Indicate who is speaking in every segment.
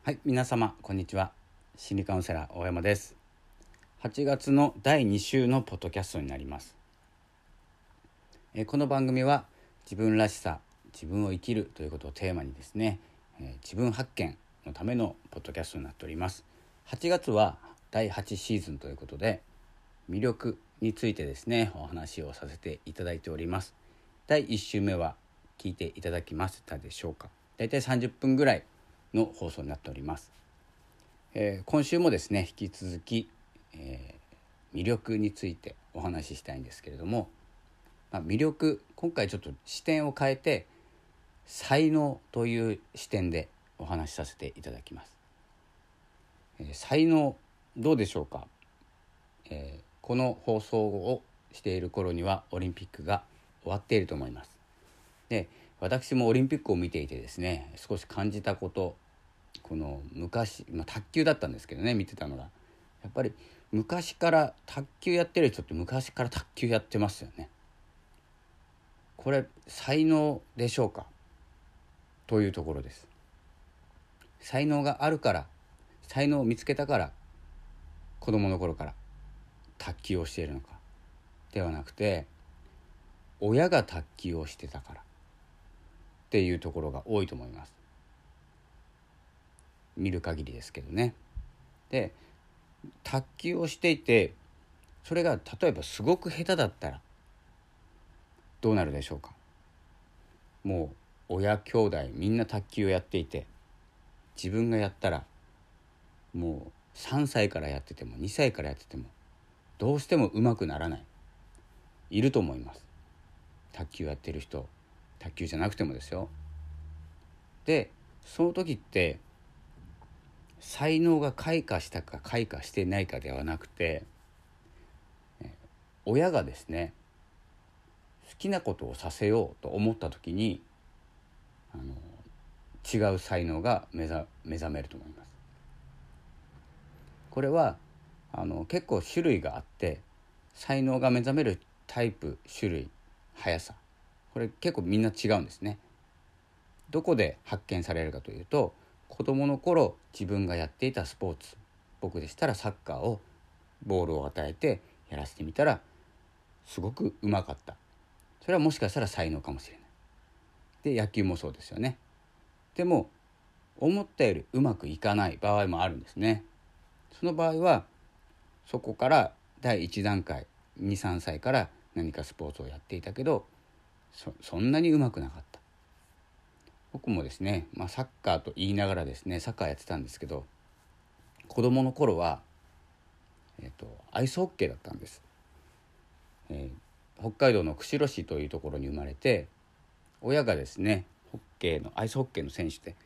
Speaker 1: はい、皆様こんにちは。心理カウンセラー大山です。8月の第2週のポッドキャストになります。この番組は自分らしさ、自分を生きるということをテーマにですね、自分発見のためのポッドキャストになっております。8月は第8シーズンということで、魅力についてですねお話をさせていただいております。第1週目は聞いていただきましたでしょうか。だいたい30分ぐらいの放送になっております。今週もですね引き続き、魅力についてお話ししたいんですけれども、魅力、今回ちょっと視点を変えて才能という視点でお話しさせていただきます。才能どうでしょうか。この放送をしている頃にはオリンピックが終わっていると思います。で、私もオリンピックを見ていてですね少し感じたこと、この昔、卓球だったんですけどね、見てたのがやっぱり昔から卓球やってる人って昔から卓球やってますよね。これ才能でしょうかというところです。才能があるから、才能を見つけたから子供の頃から卓球をしているのかではなくて、親が卓球をしてたからっていうところが多いと思います。見る限りですけどね。で、卓球をしていてそれが例えばすごく下手だったらどうなるでしょうか。もう親兄弟みんな卓球をやっていて、自分がやったらもう3歳からやってても2歳からやっててもどうしても上手くならない、いると思います。卓球やってる人、卓球じゃなくてもですよ。で、その時って才能が開花したか開花してないかではなくて、親がですね好きなことをさせようと思った時に違う才能が目覚めると思います。これは結構種類があって、才能が目覚めるタイプ、種類、速さ、これ結構みんな違うんですね。どこで発見されるかというと、子どもの頃自分がやっていたスポーツ、僕でしたらサッカーをボールを与えてやらせてみたらすごくうまかった。それはもしかしたら才能かもしれない。で、野球もそうですよね。でも思ったよりうまくいかない場合もあるんですね。その場合はそこから第1段階、2、3歳から何かスポーツをやっていたけどそんなにうまくなかった。僕もですね、サッカーと言いながらですねサッカーやってたんですけど、子供の頃は、アイスホッケーだったんです。北海道の釧路市というところに生まれて、親がですねアイスホッケーの選手で、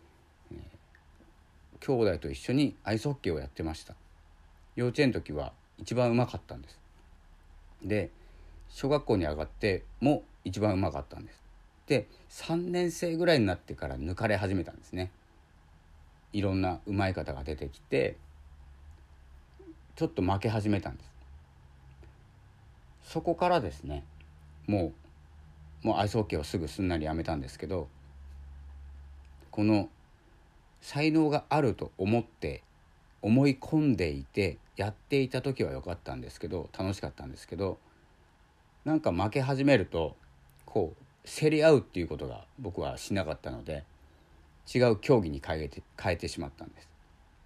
Speaker 1: 兄弟と一緒にアイスホッケーをやってました。幼稚園の時は一番うまかったんです。で、小学校に上がっても一番うまかったんです。で、3年生ぐらいになってから抜かれ始めたんですね。いろんなうまい方が出てきてちょっと負け始めたんです。そこからですねもうアイスホッケーをすぐすんなりやめたんですけど、この才能があると思い込んでいてやっていた時は良かったんですけど、楽しかったんですけど、なんか負け始めるとこう競り合うっていうことが僕はしなかったので、違う競技に変えてしまったんです。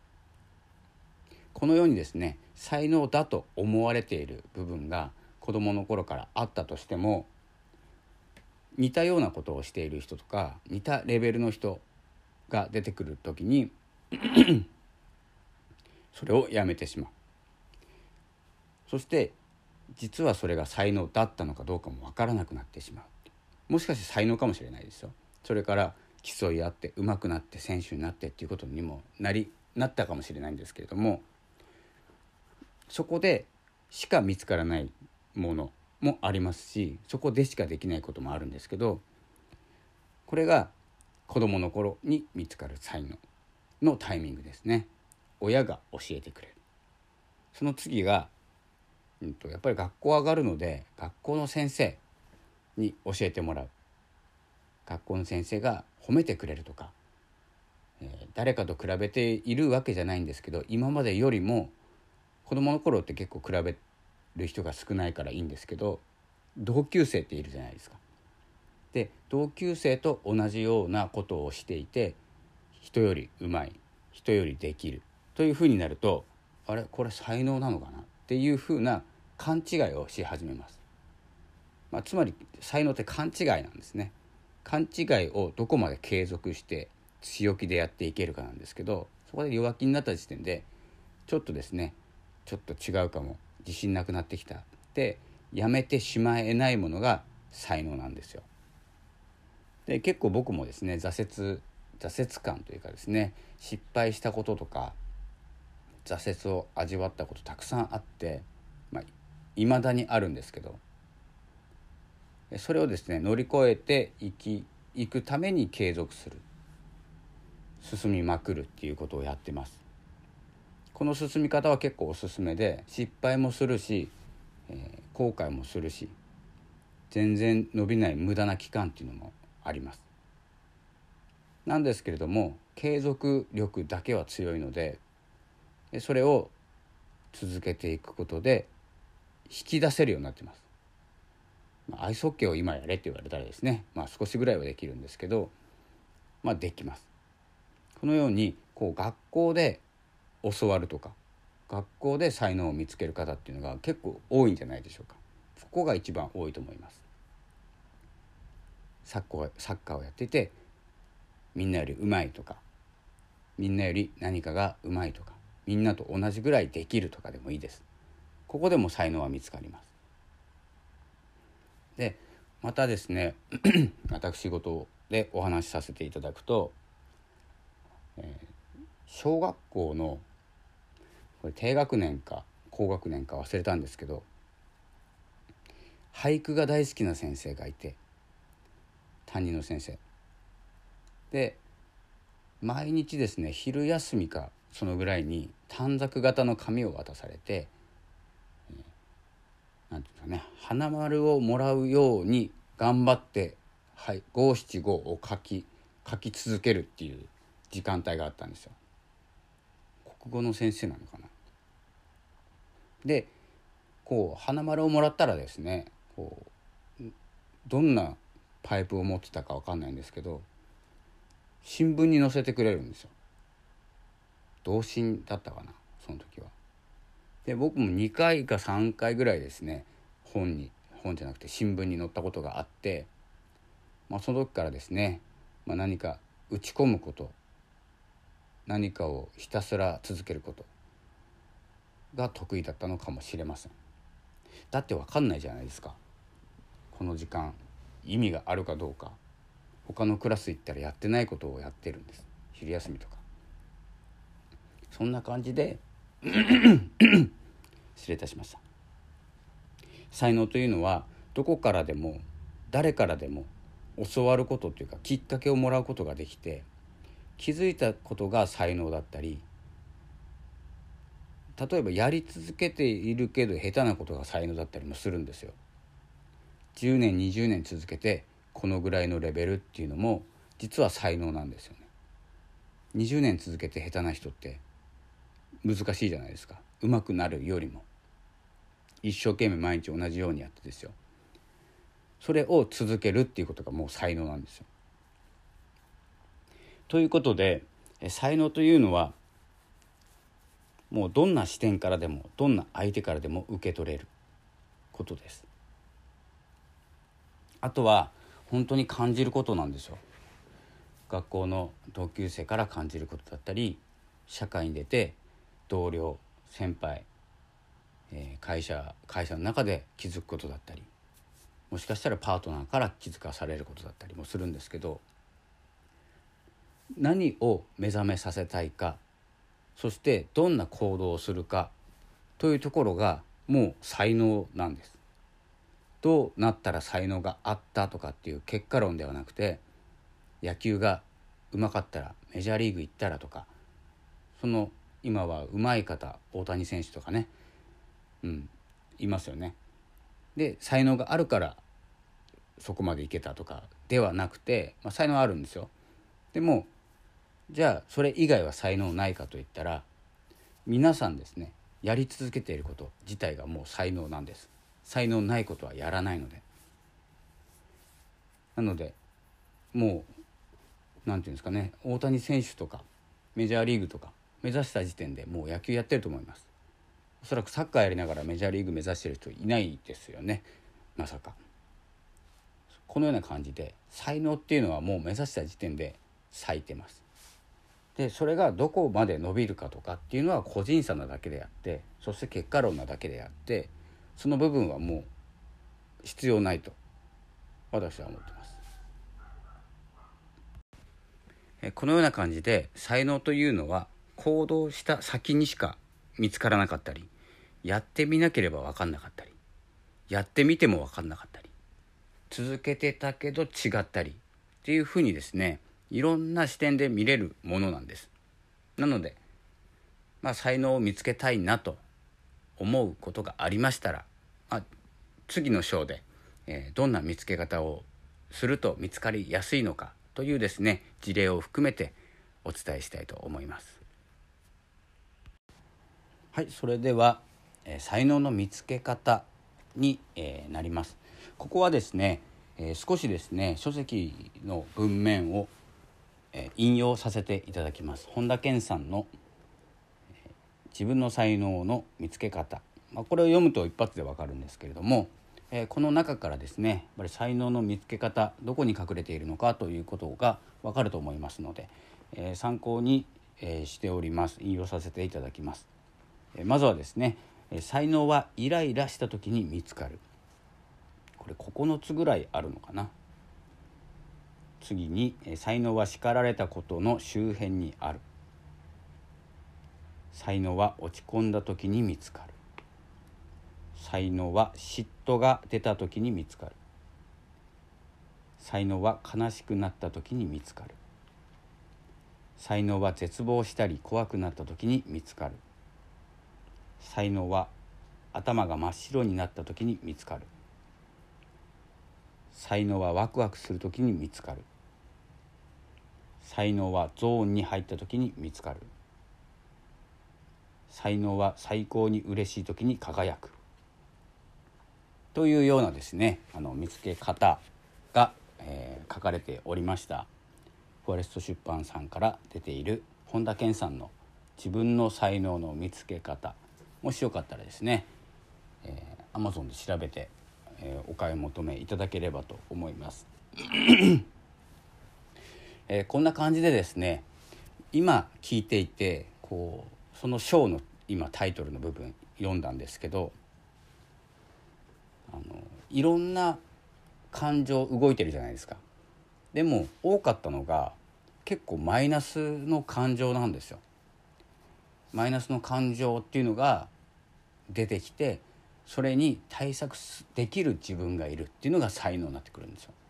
Speaker 1: このようにですね才能だと思われている部分が子どもの頃からあったとしても、似たようなことをしている人とか似たレベルの人が出てくるときにそれをやめてしまう。そして実はそれが才能だったのかどうかもわからなくなってしまう。もしかして才能かもしれないですよ。それから競い合って上手くなって選手になってっていうことにもなったかもしれないんですけれども、そこでしか見つからないものもありますし、そこでしかできないこともあるんですけど、これが子どもの頃に見つかる才能のタイミングですね。親が教えてくれる。その次が、やっぱり学校上がるので学校の先生に教えてもらう。学校の先生が褒めてくれるとか、 誰かと比べているわけじゃないんですけど、今までよりも子供の頃って結構比べる人が少ないからいいんですけど、同級生っているじゃないですか。で同級生と同じようなことをしていて、人よりうまい、人よりできるというふうになると、あれこれ才能なのかなっていうふうな勘違いをし始めます。つまり才能って勘違いなんですね。勘違いをどこまで継続して強気でやっていけるかなんですけど、そこで弱気になった時点でちょっとですね、ちょっと違うかも、自信なくなってきたってやめてしまえないものが才能なんですよ。で結構僕もですね、挫折感というかですね、失敗したこととか挫折を味わったことたくさんあって、未だにあるんですけど、それをですね乗り越えていくために継続する、進みまくるっていうことをやってます。この進み方は結構おすすめで、失敗もするし、後悔もするし、全然伸びない無駄な期間っていうのもあります。なんですけれども、継続力だけは強いので、それを続けていくことで引き出せるようになってます。アイスホッケーを今やれって言われたらですね、少しぐらいはできるんですけど、できます。このように学校で教わるとか、学校で才能を見つける方っていうのが結構多いんじゃないでしょうか。そこが一番多いと思います。サッカーをやっていて、みんなよりうまいとか、みんなより何かがうまいとか、みんなと同じぐらいできるとかでもいいです。ここでも才能は見つかります。でまたですね私事でお話しさせていただくと、小学校のこれ低学年か高学年か忘れたんですけど、俳句が大好きな先生がいて、担任の先生で、毎日ですね昼休みかそのぐらいに短冊型の紙を渡されて、なんていうかね、花丸をもらうように頑張って、五七五を書き続けるっていう時間帯があったんですよ。国語の先生なのかな。で花丸をもらったらですね、どんなパイプを持ってたか分かんないんですけど、新聞に載せてくれるんですよ。同心だったかな、その時は。で僕も2回か3回ぐらいですね、本じゃなくて新聞に載ったことがあって、その時からですね、何か打ち込むこと、何かをひたすら続けることが得意だったのかもしれません。だって分かんないじゃないですか、この時間意味があるかどうか。他のクラス行ったらやってないことをやってるんです、昼休みとか。そんな感じで失礼いたしました。才能というのはどこからでも誰からでも教わることというか、きっかけをもらうことができて、気づいたことが才能だったり、例えばやり続けているけど下手なことが才能だったりもするんですよ。10年20年続けてこのぐらいのレベルっていうのも実は才能なんですよね。20年続けて下手な人って難しいじゃないですか。上手くなるよりも一生懸命毎日同じようにやってですよ、それを続けるっていうことがもう才能なんですよ。ということで、才能というのはもうどんな視点からでもどんな相手からでも受け取れることです。あとは本当に感じることなんですよ。学校の同級生から感じることだったり、社会に出て同僚先輩、会社の中で気づくことだったり、もしかしたらパートナーから気づかされることだったりもするんですけど、何を目覚めさせたいか、そしてどんな行動をするかというところがもう才能なんです。どうなったら才能があったとかっていう結果論ではなくて、野球がうまかったらメジャーリーグ行ったらとか、今はうまい方、大谷選手とかね、いますよね。で才能があるからそこまでいけたとかではなくて、才能あるんですよ。でもじゃあそれ以外は才能ないかといったら、皆さんですね、やり続けていること自体がもう才能なんです。才能ないことはやらないので。なのでもうなんていうんですかね、大谷選手とかメジャーリーグとか目指した時点でもう野球やってると思います。おそらくサッカーやりながらメジャーリーグ目指してる人いないですよね、まさか。このような感じで才能っていうのはもう目指した時点で咲いてます。でそれがどこまで伸びるかとかっていうのは個人差なだけであって、そして結果論なだけであって、その部分はもう必要ないと私は思ってます。このような感じで才能というのは行動した先にしか見つからなかったり、やってみなければ分かんなかったり、やってみても分かんなかったり、続けてたけど違ったりっていうふうにですね、いろんな視点で見れるものなんです。なので、才能を見つけたいなと思うことがありましたら、次の章で、どんな見つけ方をすると見つかりやすいのかというですね、事例を含めてお伝えしたいと思います。はい、それでは、才能の見つけ方に、なります。ここはですね、少しですね書籍の文面を、引用させていただきます。本田健さんの、自分の才能の見つけ方、これを読むと一発でわかるんですけれども、この中からですね、やっぱり才能の見つけ方、どこに隠れているのかということがわかると思いますので、参考に、しております。引用させていただきます。まずはですね、才能はイライラした時に見つかる。これ9つぐらいあるのかな。次に、才能は叱られたことの周辺にある。才能は落ち込んだ時に見つかる。才能は嫉妬が出た時に見つかる。才能は悲しくなった時に見つかる。才能は絶望したり怖くなった時に見つかる。才能は頭が真っ白になった時に見つかる。才能はワクワクする時に見つかる。才能はゾーンに入った時に見つかる。才能は最高に嬉しい時に輝く。というようなですね、見つけ方が、書かれておりました。フォレスト出版さんから出ている本田健さんの自分の才能の見つけ方、もしよかったらですね、Amazon で調べて、お買い求めいただければと思います。こんな感じでですね、今聞いていてその章の今タイトルの部分読んだんですけど、いろんな感情動いてるじゃないですか。でも多かったのが結構マイナスの感情なんですよ。マイナスの感情っていうのが出てきて、それに対策できる自分がいるっていうのが才能になってくるんですよ。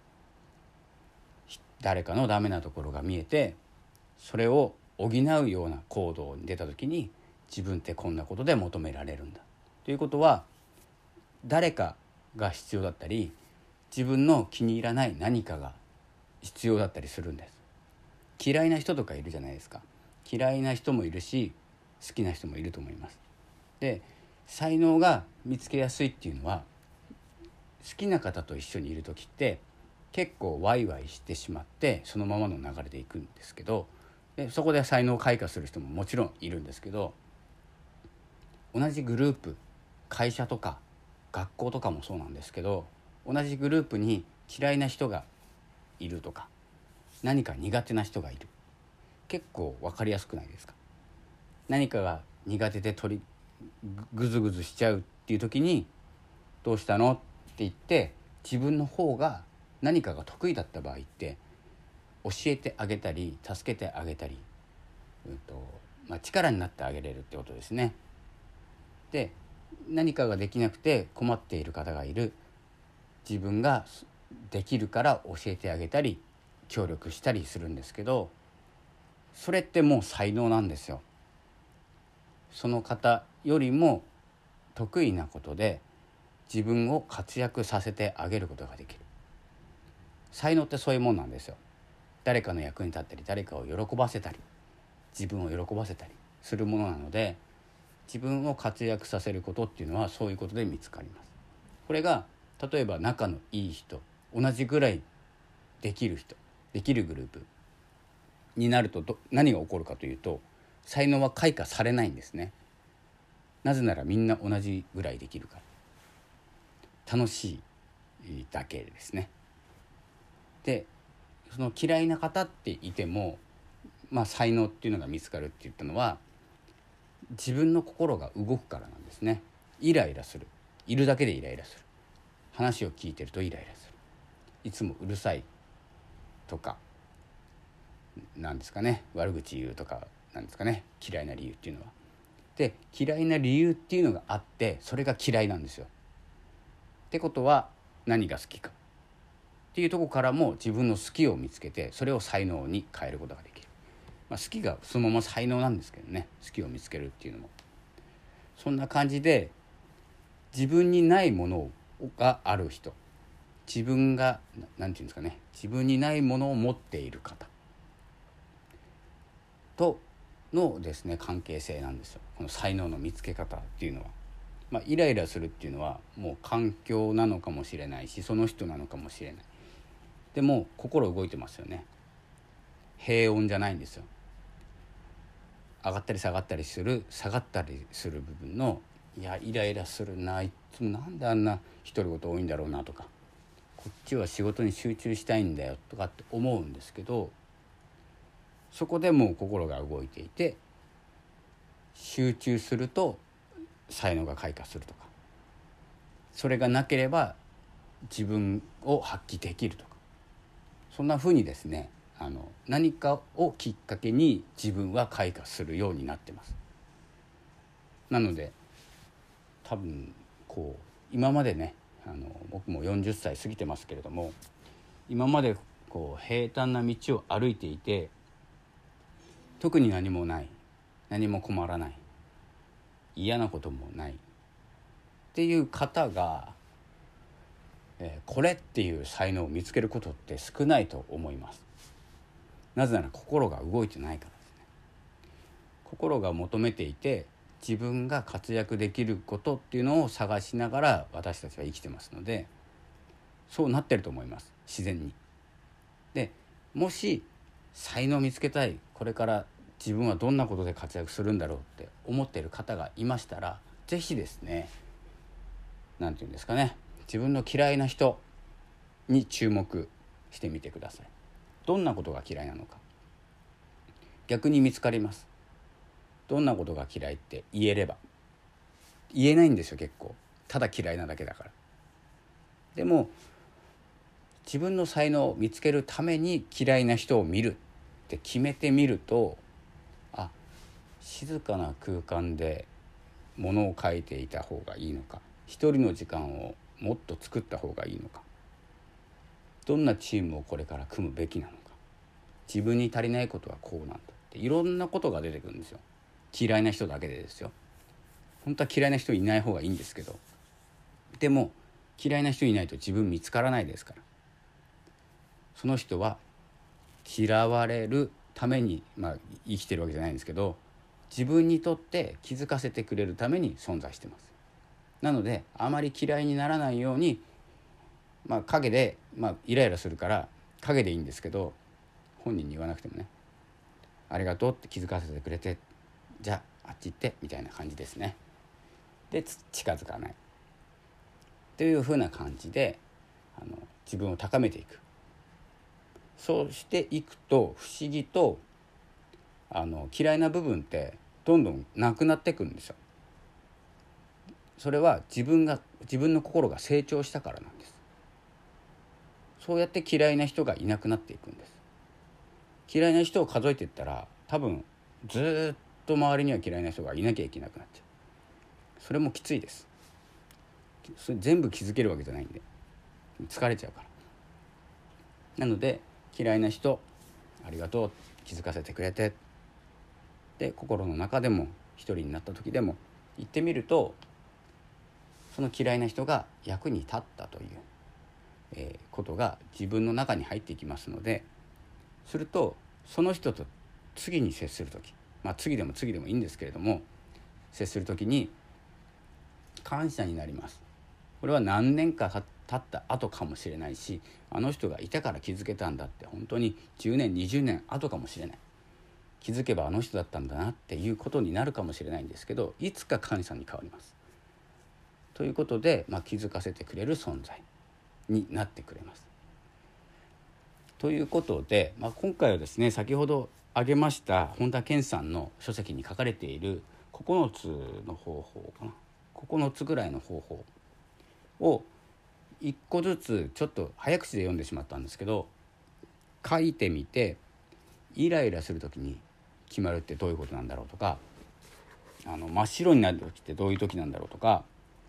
Speaker 1: 誰かのダメなところが見えて、それを補うような行動に出た時に、自分ってこんなことで求められるんだということは、誰かが必要だったり、自分の気に入らない何かが必要だったりするんです。嫌いな人とかいるじゃないですか。嫌いな人もいるし、好きな人もいると思います。で、才能が見つけやすいっていうのは、好きな方と一緒にいる時って結構ワイワイしてしまってそのままの流れでいくんですけど、でそこで才能を開花する人ももちろんいるんですけど、同じグループ、会社とか学校とかもそうなんですけど、同じグループに嫌いな人がいるとか、何か苦手な人がいる、結構分かりやすくないですか。何かが苦手でグズグズしちゃうっていう時に、どうしたのって言って自分の方が何かが得意だった場合って教えてあげたり助けてあげたり、力になってあげれるってことですね。で、何かができなくて困っている方がいる、自分ができるから教えてあげたり協力したりするんですけど、それってもう才能なんですよ。その方よりも得意なことで自分を活躍させてあげることができる。才能ってそういうもんなんですよ。 誰かの役に立ったり誰かを喜ばせたり自分を喜ばせたりするものなので、自分を活躍させることっていうのはそういうことで見つかります。これが例えば仲のいい人、同じぐらいできる人、できるグループになると何が起こるかというと、才能は開花されないんですね。なぜならみんな同じぐらいできるから、楽しいだけですね。でその嫌いな方っていても、才能っていうのが見つかるって言ったのは、自分の心が動くからなんですね。イライラする、いるだけでイライラする、話を聞いてるとイライラする、いつもうるさいとかなんですかね、悪口言うとかなんですかね、嫌いな理由っていうのは。で嫌いな理由っていうのがあって、それが嫌いなんですよ。ってことは何が好きかっていうところからも自分の好きを見つけて、それを才能に変えることができる。好きがそのまま才能なんですけどね、好きを見つけるっていうのもそんな感じで、自分にないものがある人、自分がなんていうんですかね、自分にないものを持っている方とのですね関係性なんですよ、この才能の見つけ方っていうのは。イライラするっていうのはもう環境なのかもしれないし、その人なのかもしれない。でも心動いてますよね。平穏じゃないんですよ。上がったり下がったりする、下がったりする部分の、いやイライラするな、いつもなんであんな独り言多いんだろうなとか、こっちは仕事に集中したいんだよとかって思うんですけど、そこでもう心が動いていて、集中すると才能が開花するとか、それがなければ自分を発揮できるとか、そんな風にですね、何かをきっかけに自分は開花するようになってます。なので多分今までね、僕も40歳過ぎてますけれども、今まで平坦な道を歩いていて、特に何もない、何も困らない、嫌なこともないっていう方が、これっていう才能を見つけることって少ないと思います。なぜなら心が動いてないからですね。心が求めていて、自分が活躍できることっていうのを探しながら私たちは生きてますので、そうなってると思います、自然に。でもし才能を見つけたい、これから自分はどんなことで活躍するんだろうって思っている方がいましたら、ぜひですね、なんていうんですかね、自分の嫌いな人に注目してみてください。どんなことが嫌いなのか逆に見つかります。どんなことが嫌いって言えれば、言えないんですよ結構、ただ嫌いなだけだから。でも自分の才能を見つけるために嫌いな人を見るって決めてみると、静かな空間で物を書いていた方がいいのか、一人の時間をもっと作った方がいいのか、どんなチームをこれから組むべきなのか、自分に足りないことはこうなんだっていろんなことが出てくるんですよ。嫌いな人だけでですよ。本当は嫌いな人いない方がいいんですけど、でも嫌いな人いないと自分見つからないですから、その人は嫌われるために、生きてるわけじゃないんですけど、自分にとって気づかせてくれるために存在してます。なのであまり嫌いにならないように、陰で、イライラするから陰でいいんですけど、本人に言わなくてもね、ありがとうって気づかせてくれて、じゃああっち行ってみたいな感じですね。で近づかないというふうな感じで自分を高めていく。そうしていくと不思議と嫌いな部分ってどんどんなくなってくるんですよ。それは自分の心が成長したからなんです。そうやって嫌いな人がいなくなっていくんです。嫌いな人を数えていったら多分ずっと周りには嫌いな人がいなきゃいけなくなっちゃう。それもきついです。それ全部気づけるわけじゃないんで疲れちゃうから。なので嫌いな人ありがとう、気づかせてくれて、で心の中でも一人になった時でも言ってみると、その嫌いな人が役に立ったという、ことが自分の中に入っていきますので、 するとその人と次に接する時、次でもいいんですけれども、接する時に感謝になります。これは何年か経った後かもしれないし、あの人がいたから気づけたんだって本当に10年20年後かもしれない、気づけばあの人だったんだなっていうことになるかもしれないんですけど、いつか感謝に変わります。ということで、気づかせてくれる存在になってくれます。ということで、今回はですね、先ほど挙げました本田健さんの書籍に書かれている9つの方法かな、9つぐらいの方法を1個ずつちょっと早口で読んでしまったんですけど、書いてみて、イライラする時に決まるってどういうことなんだろうとか、真っ白になる時ってどういう時なんだろうとか、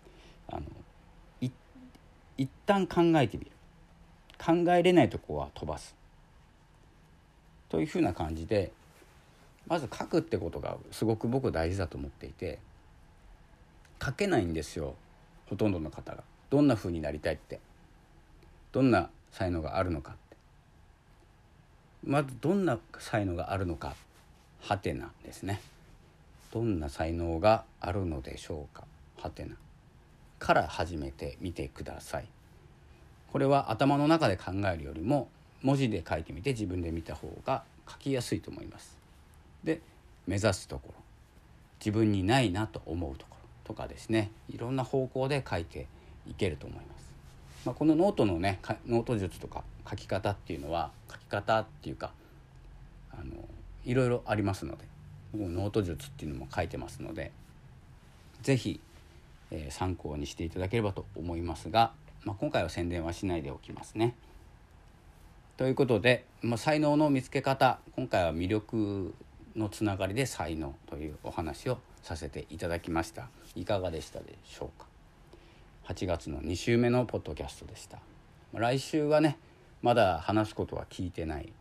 Speaker 1: 一旦考えてみる、考えれないとこは飛ばすというふうな感じで、まず書くってことがすごく僕大事だと思っていて、書けないんですよ、ほとんどの方が。どんなふうになりたいって、どんな才能があるのかって、まずどんな才能があるのか、はてなですね。どんな才能があるのでしょうか、はてなから始めてみてください。これは頭の中で考えるよりも文字で書いてみて自分で見た方が書きやすいと思います。で、目指すところ、自分にないなと思うところとかですね、いろんな方向で書いていけると思います。このノートのね、ノート術とか書き方っていうのは、書き方っていうかいろいろありますので、ノート術っていうのも書いてますので、ぜひ、参考にしていただければと思いますが、今回は宣伝はしないでおきますね。ということで、才能の見つけ方、今回は魅力のつながりで才能というお話をさせていただきました。いかがでしたでしょうか。8月の2週目のポッドキャストでした。来週はね、まだ話すことは決めてない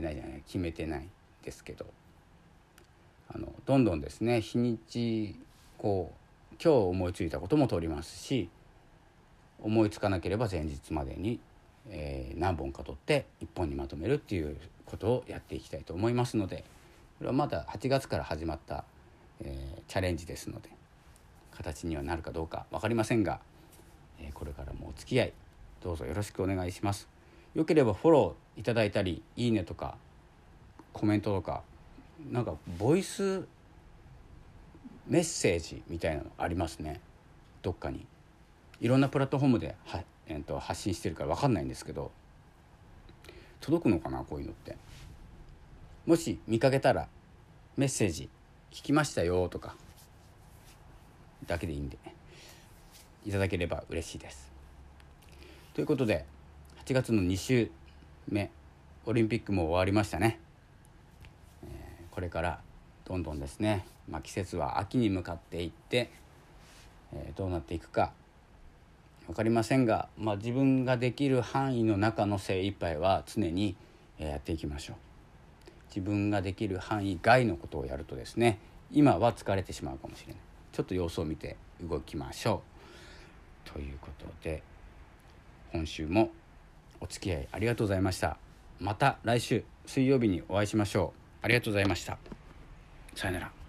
Speaker 1: ですけど、どんどんですね、日にち今日思いついたことも取りますし、思いつかなければ前日までに、何本か取って1本にまとめるっていうことをやっていきたいと思いますので、これはまだ8月から始まった、チャレンジですので、形にはなるかどうか分かりませんが、これからもお付き合いどうぞよろしくお願いします。よければフォローいただいたり、いいねとかコメントとか、なんかボイスメッセージみたいなのありますね。どっかにいろんなプラットフォームで発信してるから分かんないんですけど、届くのかな、こういうのって。もし見かけたらメッセージ聞きましたよとかだけでいいんでいただければ嬉しいです。ということで、8月の2週目、オリンピックも終わりましたね。これからどんどんですね、季節は秋に向かっていって、どうなっていくか分かりませんが、自分ができる範囲の中の精一杯は常にやっていきましょう。自分ができる範囲外のことをやるとですね、今は疲れてしまうかもしれない。ちょっと様子を見て動きましょう。ということで、今週もお付き合いありがとうございました。また来週水曜日にお会いしましょう。ありがとうございました。さよなら。